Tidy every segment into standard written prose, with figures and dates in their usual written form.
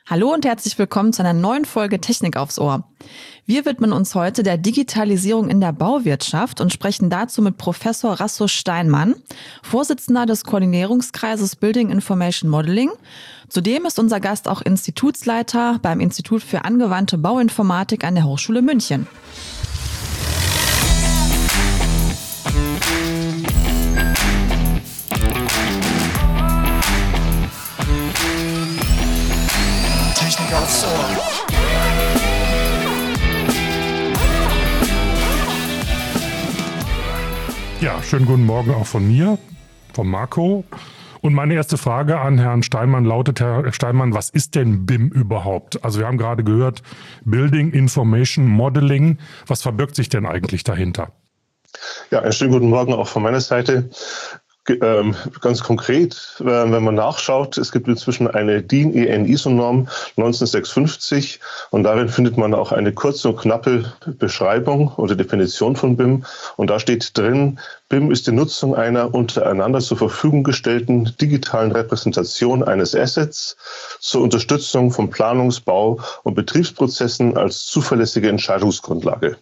Hallo und herzlich willkommen zu einer neuen Folge Technik aufs Ohr. Wir widmen uns heute der Digitalisierung in der Bauwirtschaft und sprechen dazu mit Professor Rasmus Steinmann, Vorsitzender des Koordinierungskreises Building Information Modeling. Zudem ist unser Gast auch Institutsleiter beim Institut für angewandte Bauinformatik an der Hochschule München. Aufs Ohr. Ja, schönen guten Morgen auch von mir, vom Marco. Und meine erste Frage an Herrn Steinmann lautet, Herr Steinmann, was ist denn BIM überhaupt? Also wir haben gerade gehört, Building Information Modeling. Was verbirgt sich denn eigentlich dahinter? Ja, einen schönen guten Morgen auch von meiner Seite. Ganz konkret, wenn man nachschaut, es gibt inzwischen eine DIN EN ISO-Norm 1956 und darin findet man auch eine kurze und knappe Beschreibung oder Definition von BIM. Und da steht drin, BIM ist die Nutzung einer untereinander zur Verfügung gestellten digitalen Repräsentation eines Assets zur Unterstützung von Planungs-, Bau- und Betriebsprozessen als zuverlässige Entscheidungsgrundlage.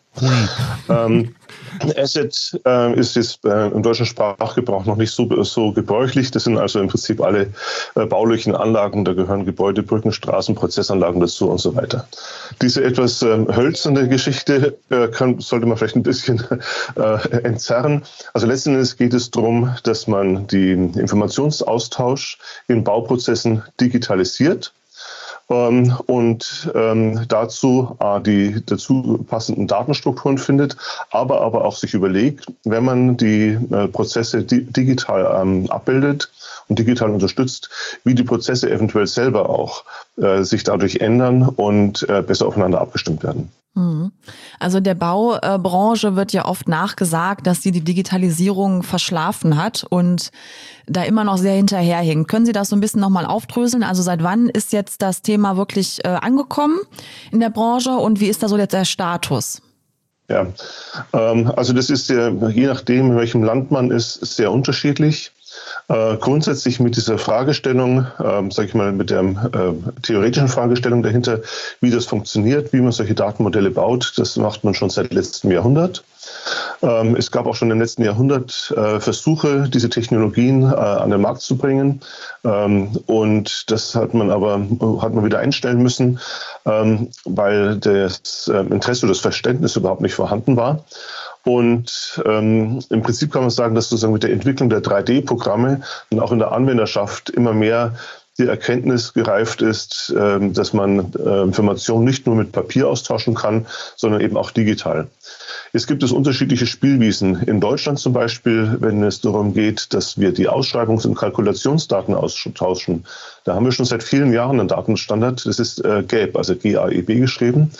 Asset ist jetzt im deutschen Sprachgebrauch noch nicht so gebräuchlich. Das sind also im Prinzip alle baulichen Anlagen, da gehören Gebäude, Brücken, Straßen, Prozessanlagen dazu und so weiter. Diese etwas hölzerne Geschichte sollte man vielleicht ein bisschen entzerren. Also letzten Endes geht es darum, dass man den Informationsaustausch in Bauprozessen digitalisiert. Und dazu die dazu passenden Datenstrukturen findet, aber auch sich überlegt, wenn man die Prozesse digital abbildet und digital unterstützt, wie die Prozesse eventuell selber auch sich dadurch ändern und besser aufeinander abgestimmt werden. Also der Baubranche wird ja oft nachgesagt, dass sie die Digitalisierung verschlafen hat und da immer noch sehr hinterherhinkt. Können Sie das so ein bisschen nochmal aufdröseln? Also seit wann ist jetzt das Thema wirklich angekommen in der Branche und wie ist da so jetzt der Status? Ja, also das ist ja, je nachdem, in welchem Land man ist, sehr unterschiedlich. Grundsätzlich mit dieser Fragestellung, sage ich mal, mit der theoretischen Fragestellung dahinter, wie das funktioniert, wie man solche Datenmodelle baut, das macht man schon seit letztem Jahrhundert. Es gab auch schon im letzten Jahrhundert Versuche, diese Technologien an den Markt zu bringen. Und das hat man wieder einstellen müssen, weil das Interesse oder das Verständnis überhaupt nicht vorhanden war. Und im Prinzip kann man sagen, dass sozusagen mit der Entwicklung der 3D-Programme und auch in der Anwenderschaft immer mehr die Erkenntnis gereift ist, dass man Informationen nicht nur mit Papier austauschen kann, sondern eben auch digital. Es gibt unterschiedliche Spielwiesen. In Deutschland zum Beispiel, wenn es darum geht, dass wir die Ausschreibungs- und Kalkulationsdaten austauschen. Da haben wir schon seit vielen Jahren einen Datenstandard. Das ist GAEB, also GAEB geschrieben.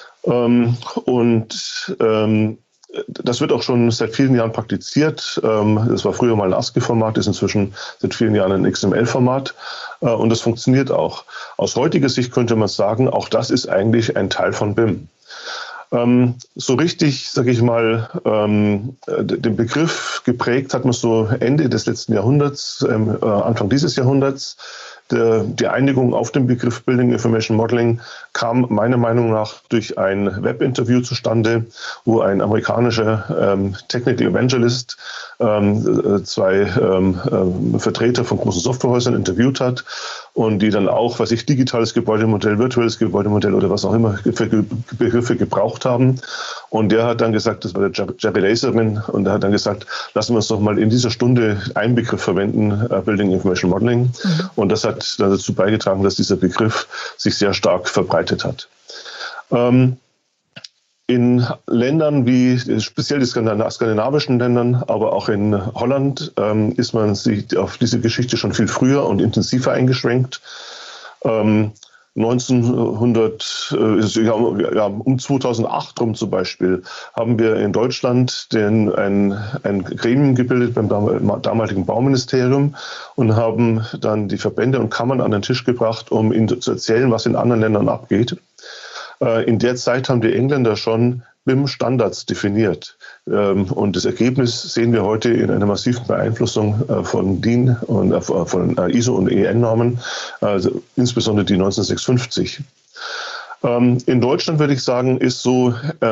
Das wird auch schon seit vielen Jahren praktiziert. Das war früher mal ein ASCII-Format, ist inzwischen seit vielen Jahren ein XML-Format. Und das funktioniert auch. Aus heutiger Sicht könnte man sagen, auch das ist eigentlich ein Teil von BIM. So richtig, sage ich mal, den Begriff geprägt hat man so Ende des letzten Jahrhunderts, Anfang dieses Jahrhunderts. Die Einigung auf den Begriff Building Information Modeling kam meiner Meinung nach durch ein Webinterview zustande, wo ein amerikanischer Technical Evangelist zwei Vertreter von großen Softwarehäusern interviewt hat und die dann auch, digitales Gebäudemodell, virtuelles Gebäudemodell oder was auch immer für Begriffe gebraucht haben. Und der hat dann gesagt, das war der Jerry Laserman, und der hat dann gesagt, lassen wir uns doch mal in dieser Stunde einen Begriff verwenden, Building Information Modeling. Und das hat dann dazu beigetragen, dass dieser Begriff sich sehr stark verbreitet hat. In Ländern wie speziell die skandinavischen Ländern, aber auch in Holland ist man sich auf diese Geschichte schon viel früher und intensiver eingeschränkt. 2008 rum zum Beispiel haben wir in Deutschland ein Gremium gebildet beim damaligen Bauministerium und haben dann die Verbände und Kammern an den Tisch gebracht, um ihnen zu erzählen, was in anderen Ländern abgeht. In der Zeit haben die Engländer schon BIM-Standards definiert. Und das Ergebnis sehen wir heute in einer massiven Beeinflussung von DIN und von ISO und EN-Normen, also insbesondere die 19650. In Deutschland würde ich sagen, ist so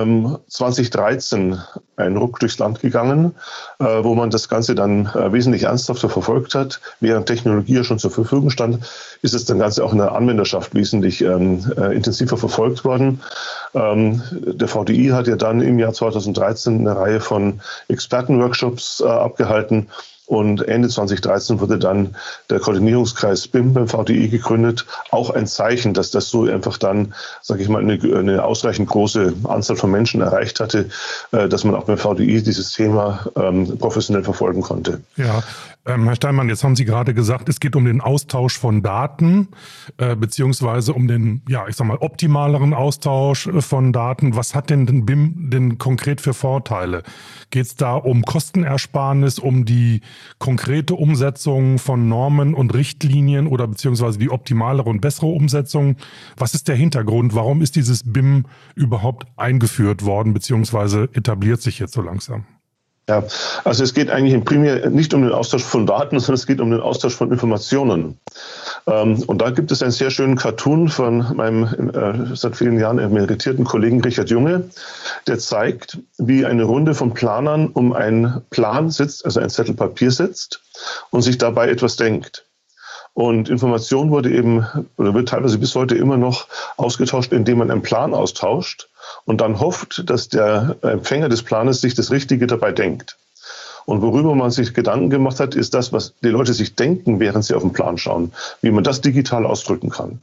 2013 ein Ruck durchs Land gegangen, wo man das Ganze dann wesentlich ernsthafter verfolgt hat. Während Technologie ja schon zur Verfügung stand, ist es dann Ganze auch in der Anwenderschaft wesentlich intensiver verfolgt worden. Der VDI hat ja dann im Jahr 2013 eine Reihe von Expertenworkshops abgehalten. Und Ende 2013 wurde dann der Koordinierungskreis BIM beim VDI gegründet. Auch ein Zeichen, dass das so einfach dann, sage ich mal, eine ausreichend große Anzahl von Menschen erreicht hatte, dass man auch beim VDI dieses Thema professionell verfolgen konnte. Ja, Herr Steinmann, jetzt haben Sie gerade gesagt, es geht um den Austausch von Daten, beziehungsweise um den, ja, ich sag mal, optimaleren Austausch von Daten. Was hat denn BIM denn konkret für Vorteile? Geht es da um Kostenersparnis, um die konkrete Umsetzung von Normen und Richtlinien oder beziehungsweise die optimalere und bessere Umsetzung? Was ist der Hintergrund? Warum ist dieses BIM überhaupt eingeführt worden, beziehungsweise etabliert sich jetzt so langsam? Ja, also es geht eigentlich primär nicht um den Austausch von Daten, sondern es geht um den Austausch von Informationen. Und da gibt es einen sehr schönen Cartoon von meinem seit vielen Jahren emeritierten Kollegen Richard Junge, der zeigt, wie eine Runde von Planern um einen Plan sitzt, also ein Zettel Papier sitzt und sich dabei etwas denkt. Und Information wurde eben, oder wird teilweise bis heute immer noch ausgetauscht, indem man einen Plan austauscht und dann hofft, dass der Empfänger des Planes sich das Richtige dabei denkt. Und worüber man sich Gedanken gemacht hat, ist das, was die Leute sich denken, während sie auf den Plan schauen, wie man das digital ausdrücken kann.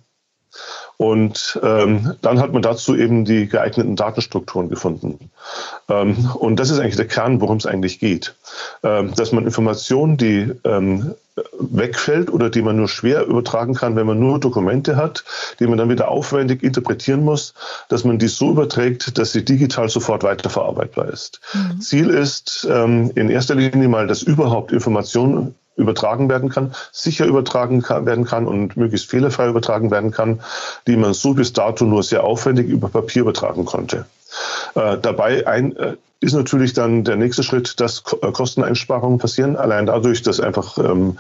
Und dann hat man dazu eben die geeigneten Datenstrukturen gefunden. Und das ist eigentlich der Kern, worum es eigentlich geht. Dass man Informationen, die wegfällt oder die man nur schwer übertragen kann, wenn man nur Dokumente hat, die man dann wieder aufwendig interpretieren muss, dass man die so überträgt, dass sie digital sofort weiterverarbeitbar ist. Ziel ist in erster Linie mal, dass überhaupt Informationen übertragen werden kann, sicher werden kann und möglichst fehlerfrei übertragen werden kann, die man so bis dato nur sehr aufwendig über Papier übertragen konnte. Dabei ist natürlich dann der nächste Schritt, dass Kosteneinsparungen passieren, allein dadurch, dass einfach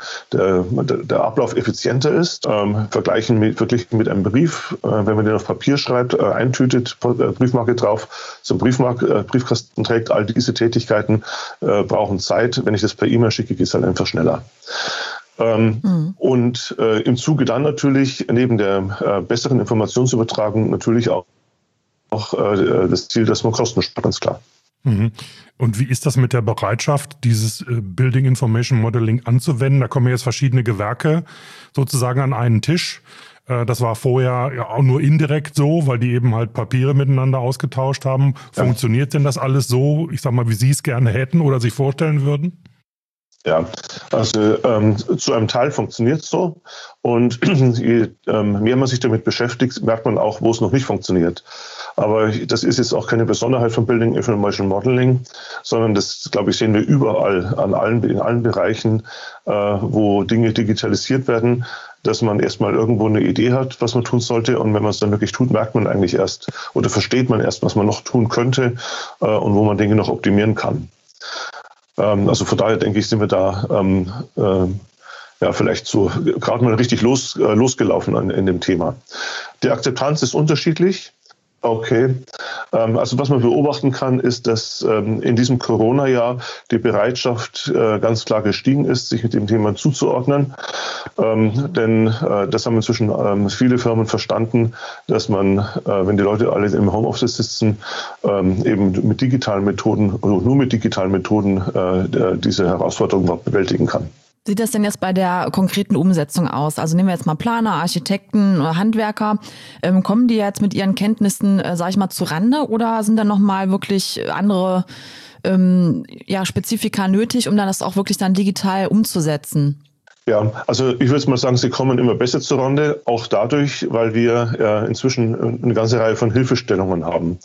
der Ablauf effizienter ist. Verglichen mit einem Brief, wenn man den auf Papier schreibt, eintütet, Briefmarke drauf, zum Briefkasten trägt, all diese Tätigkeiten brauchen Zeit. Wenn ich das per E-Mail schicke, geht es halt einfach schneller. Und im Zuge dann natürlich neben der besseren Informationsübertragung natürlich auch das Ziel, dass man Kosten spart, ganz klar. Und wie ist das mit der Bereitschaft, dieses Building Information Modeling anzuwenden? Da kommen jetzt verschiedene Gewerke sozusagen an einen Tisch. Das war vorher ja auch nur indirekt so, weil die eben halt Papiere miteinander ausgetauscht haben. Ja. Funktioniert denn das alles so, ich sag mal, wie Sie es gerne hätten oder sich vorstellen würden? Ja, also zu einem Teil funktioniert es so und je mehr man sich damit beschäftigt, merkt man auch, wo es noch nicht funktioniert. Aber das ist jetzt auch keine Besonderheit von Building Information Modeling, sondern das, glaube ich, sehen wir überall, in allen Bereichen, wo Dinge digitalisiert werden, dass man erstmal irgendwo eine Idee hat, was man tun sollte. Und wenn man es dann wirklich tut, merkt man eigentlich erst oder versteht man erst, was man noch tun könnte und wo man Dinge noch optimieren kann. Also von daher denke ich, sind wir da vielleicht so gerade mal richtig losgelaufen in dem Thema. Die Akzeptanz ist unterschiedlich. Okay. Also was man beobachten kann, ist, dass in diesem Corona-Jahr die Bereitschaft ganz klar gestiegen ist, sich mit dem Thema zuzuordnen. Denn das haben inzwischen viele Firmen verstanden, dass man, wenn die Leute alle im Homeoffice sitzen, eben mit digitalen Methoden oder nur mit digitalen Methoden diese Herausforderung bewältigen kann. Sieht das denn jetzt bei der konkreten Umsetzung aus? Also nehmen wir jetzt mal Planer, Architekten oder Handwerker. Kommen die jetzt mit ihren Kenntnissen, sage ich mal, zurande oder sind da nochmal wirklich andere Spezifika nötig, um dann das auch wirklich dann digital umzusetzen? Ja, also ich würde mal sagen, sie kommen immer besser zurande, auch dadurch, weil wir inzwischen eine ganze Reihe von Hilfestellungen haben.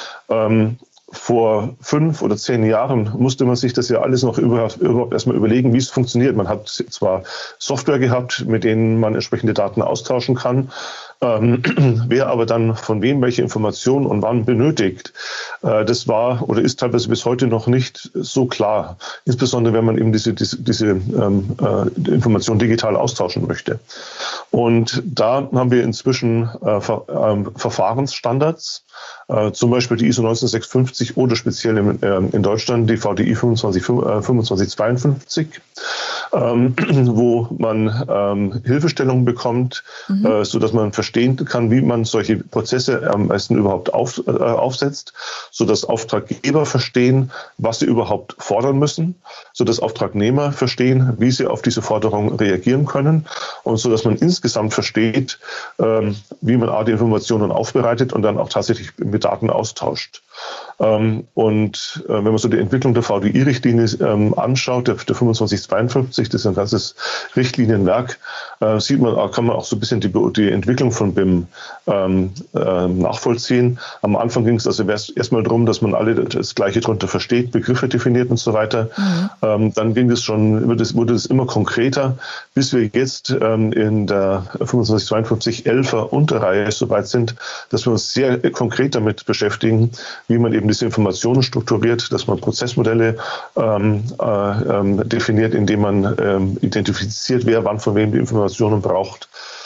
Vor 5 oder 10 Jahren musste man sich das ja alles noch überhaupt erstmal überlegen, wie es funktioniert. Man hat zwar Software gehabt, mit denen man entsprechende Daten austauschen kann, Wer aber dann von wem welche Informationen und wann benötigt, das war oder ist teilweise bis heute noch nicht so klar. Insbesondere wenn man eben diese Informationen digital austauschen möchte. Und da haben wir inzwischen Verfahrensstandards, zum Beispiel die ISO 19650 oder speziell in Deutschland die VDI 2552, wo man Hilfestellungen bekommt, sodass man verstehen kann, wie man solche Prozesse am besten überhaupt aufsetzt, sodass Auftraggeber verstehen, was sie überhaupt fordern müssen, sodass Auftragnehmer verstehen, wie sie auf diese Forderung reagieren können und sodass man insgesamt versteht, wie man die Informationen aufbereitet und dann auch tatsächlich mit Daten austauscht. Und wenn man so die Entwicklung der VDI-Richtlinie anschaut, der 2552, das ist ein ganzes Richtlinienwerk, kann man auch so ein bisschen die Entwicklung von BIM nachvollziehen. Am Anfang ging es also erstmal darum, dass man alle das Gleiche darunter versteht, Begriffe definiert und so weiter. Dann wurde es immer konkreter, bis wir jetzt in der 2552-11er Unterreihe so weit sind, dass wir uns sehr konkret damit beschäftigen, wie man eben diese Informationen strukturiert, dass man Prozessmodelle definiert, indem man identifiziert, wer wann von wem die Informationen braucht.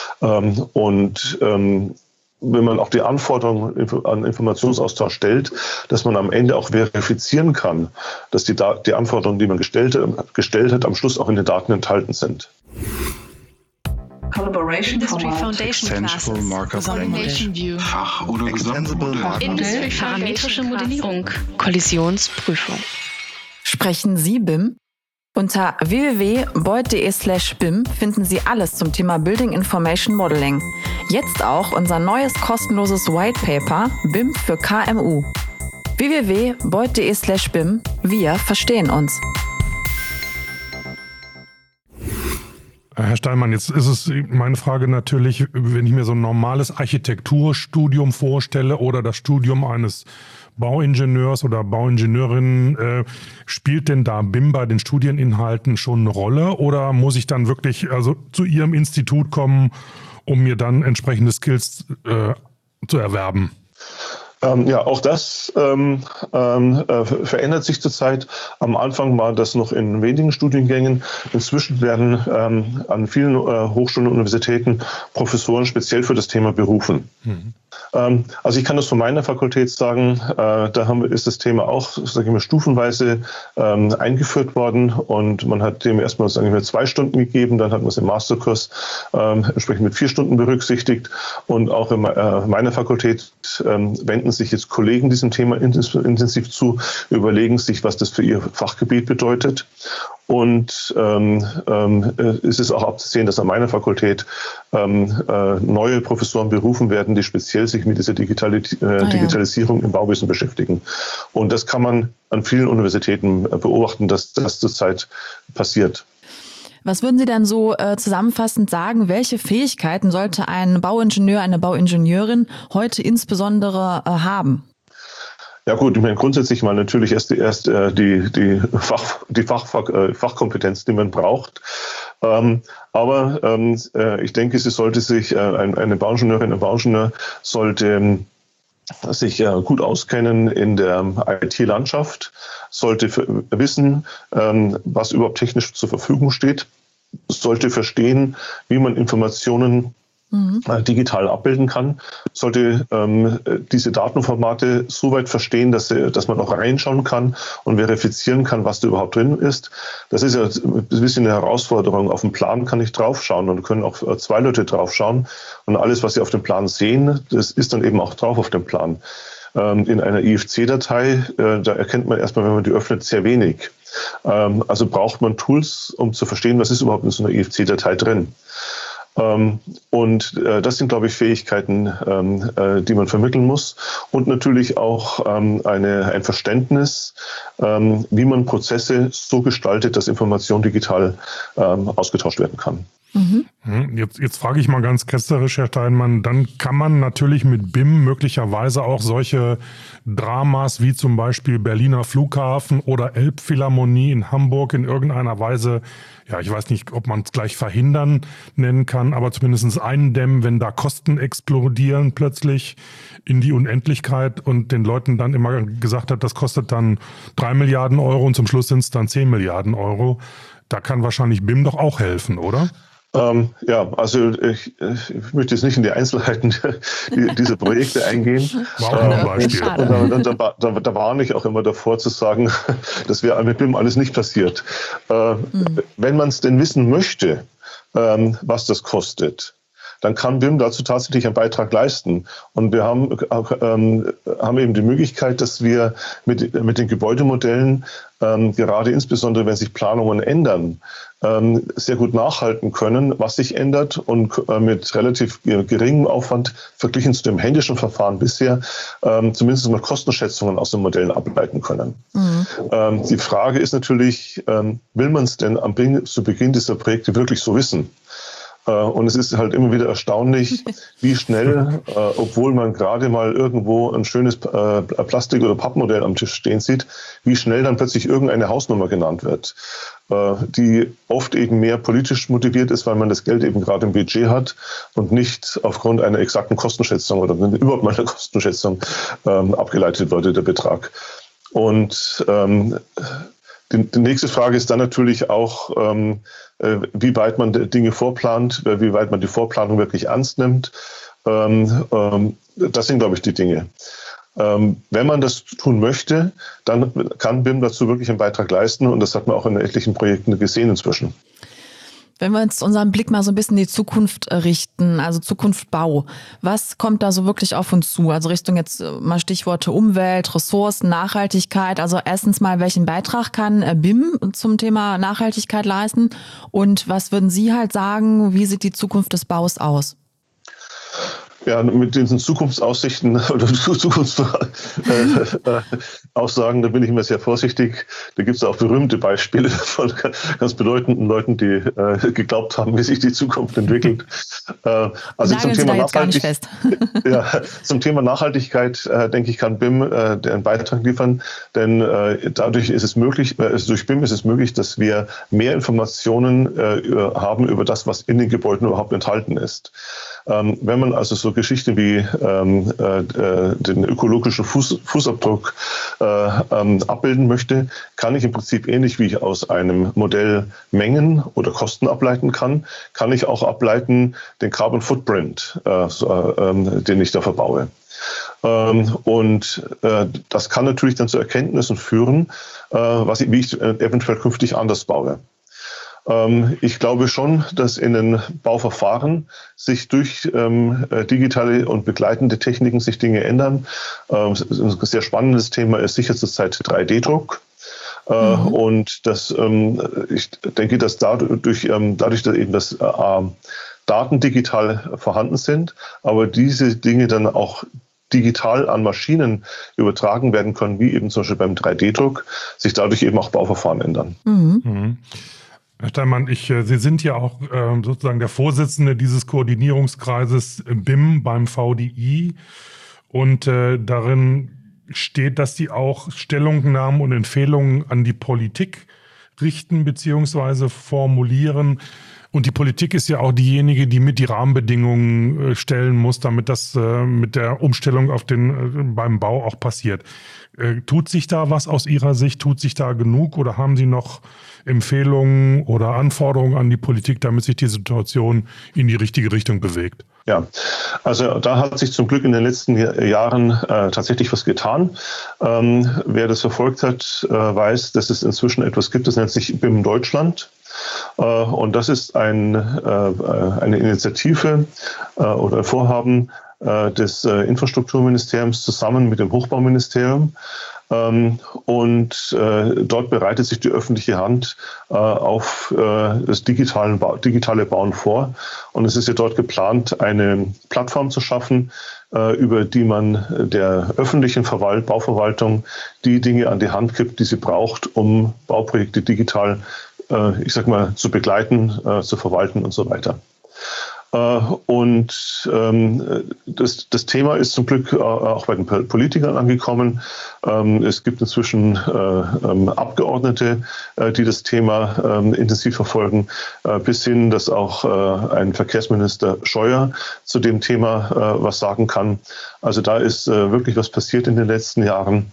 Wenn man auch die Anforderungen an Informationsaustausch stellt, dass man am Ende auch verifizieren kann, dass die Anforderungen, die man gestellt hat, am Schluss auch in den Daten enthalten sind. Collaboration Industry Foundation Extensible Markup Language, Fach- oder Industry parametrische Modellierung, Kollisionsprüfung. Sprechen Sie BIM? Unter www.beuth.de/BIM finden Sie alles zum Thema Building Information Modeling. Jetzt auch unser neues kostenloses White Paper BIM für KMU. www.beuth.de/BIM. Wir verstehen uns. Herr Steinmann, jetzt ist es meine Frage natürlich, wenn ich mir so ein normales Architekturstudium vorstelle oder das Studium eines Bauingenieurs oder Bauingenieurin, spielt denn da BIM bei den Studieninhalten schon eine Rolle oder muss ich dann wirklich zu Ihrem Institut kommen, um mir dann entsprechende Skills zu erwerben? Auch das verändert sich zurzeit. Am Anfang war das noch in wenigen Studiengängen. Inzwischen werden an vielen Hochschulen und Universitäten Professoren speziell für das Thema berufen. Also ich kann das von meiner Fakultät sagen, ist das Thema auch, stufenweise eingeführt worden und man hat dem erstmal 2 Stunden gegeben, dann hat man es im Masterkurs entsprechend mit 4 Stunden berücksichtigt und auch in meiner Fakultät wenden sich jetzt Kollegen diesem Thema intensiv zu, überlegen sich, was das für ihr Fachgebiet bedeutet. Und es ist auch abzusehen, dass an meiner Fakultät neue Professoren berufen werden, die speziell sich mit dieser Digitalisierung im Bauwesen beschäftigen. Und das kann man an vielen Universitäten beobachten, dass das zurzeit passiert. Was würden Sie denn so zusammenfassend sagen, welche Fähigkeiten sollte ein Bauingenieur, eine Bauingenieurin heute insbesondere haben? Ja gut, ich meine grundsätzlich mal natürlich erst die Fachkompetenz, die man braucht. Aber ich denke, sie sollte sich eine Bauingenieurin, ein Bauingenieur sollte sich gut auskennen in der IT-Landschaft, sollte wissen, was überhaupt technisch zur Verfügung steht, sollte verstehen, wie man Informationen digital abbilden kann, sollte diese Datenformate so weit verstehen, dass man auch reinschauen kann und verifizieren kann, was da überhaupt drin ist. Das ist ja ein bisschen eine Herausforderung. Auf dem Plan kann ich draufschauen und können auch 2 Leute draufschauen. Und alles, was Sie auf dem Plan sehen, das ist dann eben auch drauf auf dem Plan. In einer IFC-Datei, da erkennt man erstmal, wenn man die öffnet, sehr wenig. Also braucht man Tools, um zu verstehen, was ist überhaupt in so einer IFC-Datei drin. Und das sind, glaube ich, Fähigkeiten, die man vermitteln muss. Und natürlich auch ein Verständnis, wie man Prozesse so gestaltet, dass Information digital ausgetauscht werden kann. Jetzt frage ich mal ganz ketzerisch, Herr Steinmann, dann kann man natürlich mit BIM möglicherweise auch solche Dramas wie zum Beispiel Berliner Flughafen oder Elbphilharmonie in Hamburg in irgendeiner Weise, ja, ich weiß nicht, ob man es gleich verhindern nennen kann, aber zumindest eindämmen, wenn da Kosten explodieren plötzlich in die Unendlichkeit und den Leuten dann immer gesagt hat, das kostet dann 3 Milliarden Euro und zum Schluss sind es dann 10 Milliarden Euro. Da kann wahrscheinlich BIM doch auch helfen, oder? Ja, also ich möchte jetzt nicht in die Einzelheiten dieser Projekte eingehen. War auch ein Beispiel. Und da warne ich auch immer davor zu sagen, dass wir mit BIM alles nicht passiert. Wenn man es denn wissen möchte, was das kostet, dann kann BIM dazu tatsächlich einen Beitrag leisten. Und wir haben eben die Möglichkeit, dass wir mit den Gebäudemodellen, gerade insbesondere wenn sich Planungen ändern, sehr gut nachhalten können, was sich ändert und mit relativ geringem Aufwand verglichen zu dem händischen Verfahren bisher zumindest mal Kostenschätzungen aus den Modellen ableiten können. Die Frage ist natürlich, will man es denn zu Beginn dieser Projekte wirklich so wissen? Und es ist halt immer wieder erstaunlich, wie schnell, obwohl man gerade mal irgendwo ein schönes Plastik- oder Pappmodell am Tisch stehen sieht, wie schnell dann plötzlich irgendeine Hausnummer genannt wird, die oft eben mehr politisch motiviert ist, weil man das Geld eben gerade im Budget hat und nicht aufgrund einer exakten Kostenschätzung oder überhaupt mal einer Kostenschätzung abgeleitet wurde, der Betrag. Und die nächste Frage ist dann natürlich auch, wie weit man Dinge vorplant, wie weit man die Vorplanung wirklich ernst nimmt. Das sind, glaube ich, die Dinge. Wenn man das tun möchte, dann kann BIM dazu wirklich einen Beitrag leisten und das hat man auch in etlichen Projekten gesehen inzwischen. Wenn wir jetzt unseren Blick mal so ein bisschen in die Zukunft richten, also Zukunft Bau, was kommt da so wirklich auf uns zu? Also Richtung jetzt mal Stichworte Umwelt, Ressourcen, Nachhaltigkeit. Also erstens mal, welchen Beitrag kann BIM zum Thema Nachhaltigkeit leisten? Und was würden Sie halt sagen, wie sieht die Zukunft des Baus aus? Ja, mit diesen Zukunftsaussichten oder Zukunftsaussagen, da bin ich immer sehr vorsichtig. Da gibt es auch berühmte Beispiele von ganz bedeutenden Leuten, die geglaubt haben, wie sich die Zukunft entwickelt. Also zum Thema Nachhaltigkeit, zum Thema Nachhaltigkeit, denke ich, kann BIM einen Beitrag liefern, denn dadurch ist es möglich, durch BIM ist es möglich, dass wir mehr Informationen haben über das, was in den Gebäuden überhaupt enthalten ist. Wenn man also so Geschichten wie den ökologischen Fußabdruck abbilden möchte, kann ich im Prinzip ähnlich wie ich aus einem Modell Mengen oder Kosten ableiten kann ich auch ableiten den Carbon Footprint, den ich da verbaue. Und das kann natürlich dann zu Erkenntnissen führen, wie ich eventuell künftig anders baue. Ich glaube schon, dass in den Bauverfahren sich durch digitale und begleitende Techniken sich Dinge ändern. Ein sehr spannendes Thema ist sicher zurzeit 3D-Druck. Und das, ich denke, dass dadurch, dass eben Daten digital vorhanden sind, aber diese Dinge dann auch digital an Maschinen übertragen werden können, wie eben zum Beispiel beim 3D-Druck, sich dadurch eben auch Bauverfahren ändern. Herr Steinmann, Sie sind ja auch sozusagen der Vorsitzende dieses Koordinierungskreises BIM beim VDI und darin steht, dass Sie auch Stellungnahmen und Empfehlungen an die Politik richten bzw. formulieren. Und die Politik ist ja auch diejenige, die mit die Rahmenbedingungen stellen muss, damit das mit der Umstellung beim Bau auch passiert. Tut sich da was aus Ihrer Sicht? Tut sich da genug oder haben Sie noch Empfehlungen oder Anforderungen an die Politik, damit sich die Situation in die richtige Richtung bewegt? Ja, also da hat sich zum Glück in den letzten Jahren tatsächlich was getan. Wer das verfolgt hat, weiß, dass es inzwischen etwas gibt, das nennt sich BIM Deutschland. Und das ist eine Initiative oder ein Vorhaben des Infrastrukturministeriums zusammen mit dem Hochbauministerium. Und dort bereitet sich die öffentliche Hand auf das digitale Bauen vor. Und es ist ja dort geplant, eine Plattform zu schaffen, über die man der öffentlichen Bauverwaltung die Dinge an die Hand gibt, die sie braucht, um Bauprojekte digital ich sag mal, zu begleiten, zu verwalten und so weiter. Und das Thema ist zum Glück auch bei den Politikern angekommen. Es gibt inzwischen Abgeordnete, die das Thema intensiv verfolgen, bis hin, dass auch ein Verkehrsminister Scheuer zu dem Thema was sagen kann. Also da ist wirklich was passiert in den letzten Jahren.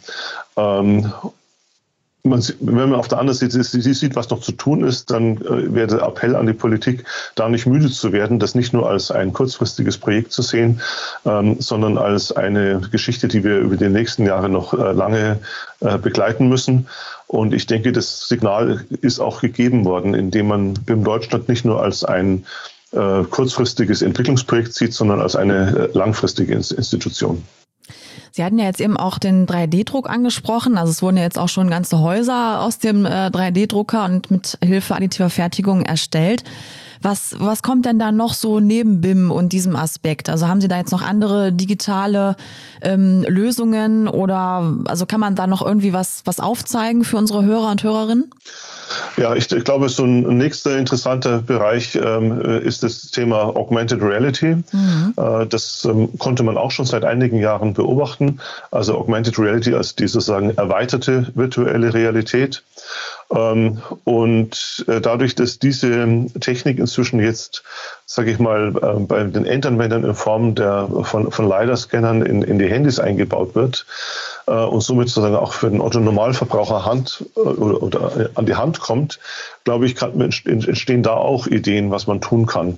Wenn man auf der anderen Seite sieht, was noch zu tun ist, dann wäre der Appell an die Politik, da nicht müde zu werden, das nicht nur als ein kurzfristiges Projekt zu sehen, sondern als eine Geschichte, die wir über die nächsten Jahre noch lange begleiten müssen. Und ich denke, das Signal ist auch gegeben worden, indem man BIM Deutschland nicht nur als ein kurzfristiges Entwicklungsprojekt sieht, sondern als eine langfristige Institution. Sie hatten ja jetzt eben auch den 3D-Druck angesprochen. Also es wurden ja jetzt auch schon ganze Häuser aus dem 3D-Drucker und mit Hilfe additiver Fertigung erstellt. Was kommt denn da noch so neben BIM und diesem Aspekt? Also haben Sie da jetzt noch andere digitale Lösungen oder also kann man da noch irgendwie was aufzeigen für unsere Hörer und Hörerinnen? Ja, ich glaube, so ein nächster interessanter Bereich ist das Thema Augmented Reality. Mhm. Das konnte man auch schon seit einigen Jahren beobachten. Also Augmented Reality als die sozusagen erweiterte virtuelle Realität. Und dadurch, dass diese Technik inzwischen jetzt, sage ich mal, bei den Endanwendern in Form von LiDAR-Scannern in die Handys eingebaut wird und somit sozusagen auch für den Otto-Normalverbraucher oder an die Hand kommt, glaube ich, entstehen da auch Ideen, was man tun kann.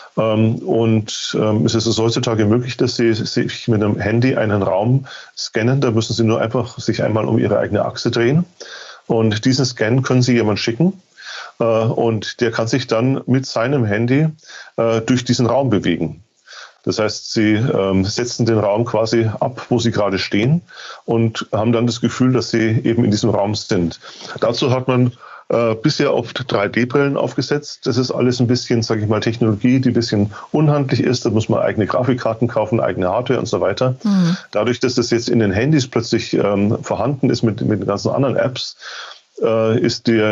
Und es ist heutzutage möglich, dass Sie sich mit einem Handy einen Raum scannen. Da müssen Sie nur einfach sich einmal um Ihre eigene Achse drehen. Und diesen Scan können Sie jemand schicken und der kann sich dann mit seinem Handy durch diesen Raum bewegen. Das heißt, Sie setzen den Raum quasi ab, wo Sie gerade stehen und haben dann das Gefühl, dass Sie eben in diesem Raum sind. Dazu hat man bisher oft 3D-Brillen aufgesetzt. Das ist alles ein bisschen, sage ich mal, Technologie, die ein bisschen unhandlich ist. Da muss man eigene Grafikkarten kaufen, eigene Hardware und so weiter. Mhm. Dadurch, dass das jetzt in den Handys plötzlich vorhanden ist mit den ganzen anderen Apps, ist die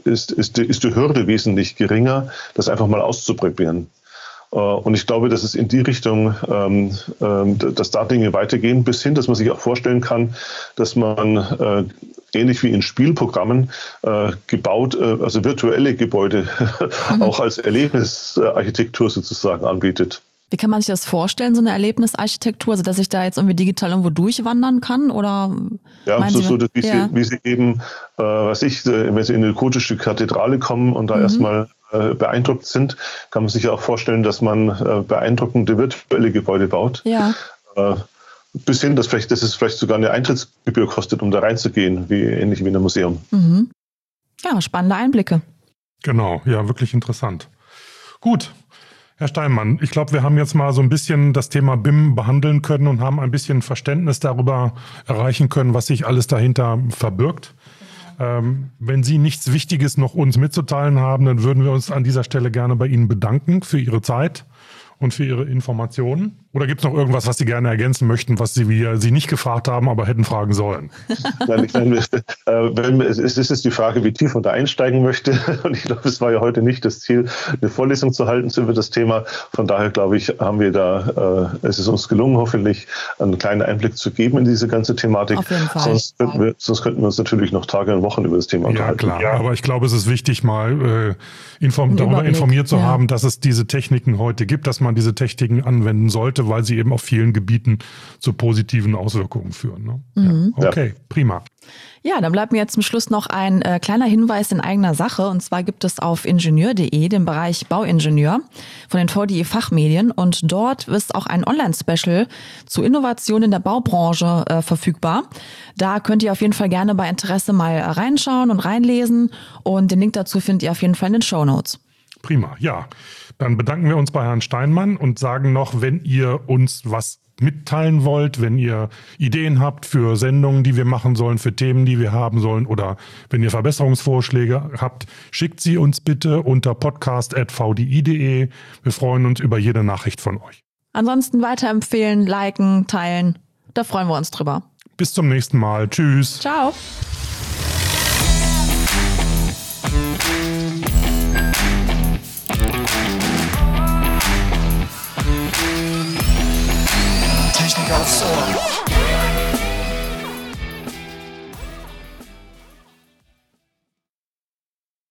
Hürde wesentlich geringer, das einfach mal auszuprobieren. Und ich glaube, dass es in die Richtung, dass da Dinge weitergehen, bis hin, dass man sich auch vorstellen kann, dass man ähnlich wie in Spielprogrammen gebaut, also virtuelle Gebäude auch als Erlebnisarchitektur sozusagen anbietet. Wie kann man sich das vorstellen, so eine Erlebnisarchitektur, also dass ich da jetzt irgendwie digital irgendwo durchwandern kann? Oder ja, wie Sie eben, wenn Sie in eine gotische Kathedrale kommen und da erstmal beeindruckt sind, kann man sich ja auch vorstellen, dass man beeindruckende virtuelle Gebäude baut. Ja. Bis hin, dass es vielleicht sogar eine Eintrittsgebühr kostet, um da reinzugehen, ähnlich wie in einem Museum. Mhm. Ja, spannende Einblicke. Genau, ja, wirklich interessant. Gut. Herr Steinmann, ich glaube, wir haben jetzt mal so ein bisschen das Thema BIM behandeln können und haben ein bisschen Verständnis darüber erreichen können, was sich alles dahinter verbirgt. Wenn Sie nichts Wichtiges noch uns mitzuteilen haben, dann würden wir uns an dieser Stelle gerne bei Ihnen bedanken für Ihre Zeit und für Ihre Informationen. Oder gibt es noch irgendwas, was Sie gerne ergänzen möchten, was Sie nicht gefragt haben, aber hätten fragen sollen? Es ist jetzt die Frage, wie tief man da einsteigen möchte. Und ich glaube, es war ja heute nicht das Ziel, eine Vorlesung zu halten über das Thema. Von daher, glaube ich, es ist uns gelungen, hoffentlich einen kleinen Einblick zu geben in diese ganze Thematik. Auf jeden Fall. Sonst könnten wir uns natürlich noch Tage und Wochen über das Thema unterhalten. Ja, klar. Aber ich glaube, es ist wichtig, mal darüber informiert zu haben, dass es diese Techniken heute gibt, dass man diese Techniken anwenden sollte, weil sie eben auf vielen Gebieten zu positiven Auswirkungen führen. Ne? Mhm. Ja. Okay, prima. Ja, dann bleibt mir jetzt zum Schluss noch ein kleiner Hinweis in eigener Sache. Und zwar gibt es auf ingenieur.de den Bereich Bauingenieur von den VDE Fachmedien. Und dort ist auch ein Online-Special zu Innovation in der Baubranche verfügbar. Da könnt ihr auf jeden Fall gerne bei Interesse mal reinschauen und reinlesen. Und den Link dazu findet ihr auf jeden Fall in den Shownotes. Prima, ja. Dann bedanken wir uns bei Herrn Steinmann und sagen noch, wenn ihr uns was mitteilen wollt, wenn ihr Ideen habt für Sendungen, die wir machen sollen, für Themen, die wir haben sollen oder wenn ihr Verbesserungsvorschläge habt, schickt sie uns bitte unter podcast@vdi.de. Wir freuen uns über jede Nachricht von euch. Ansonsten weiterempfehlen, liken, teilen. Da freuen wir uns drüber. Bis zum nächsten Mal. Tschüss. Ciao. Technik aufs Ohr.